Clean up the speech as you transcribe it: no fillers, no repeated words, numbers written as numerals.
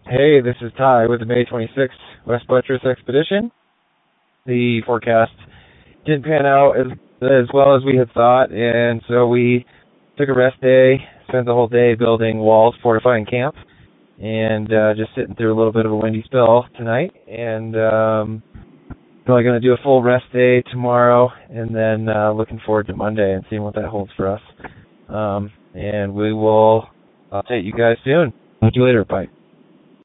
Hey, this is Ty with the May 26th West Buttress Expedition. The forecast didn't pan out as well as we had thought, and so we took a rest day, spent the whole day building walls, fortifying camp, and just sitting through a little bit of a windy spell tonight, and probably going to do a full rest day tomorrow, and then looking forward to Monday and seeing what that holds for us. And we will update you guys soon. Talk to you later. Bye.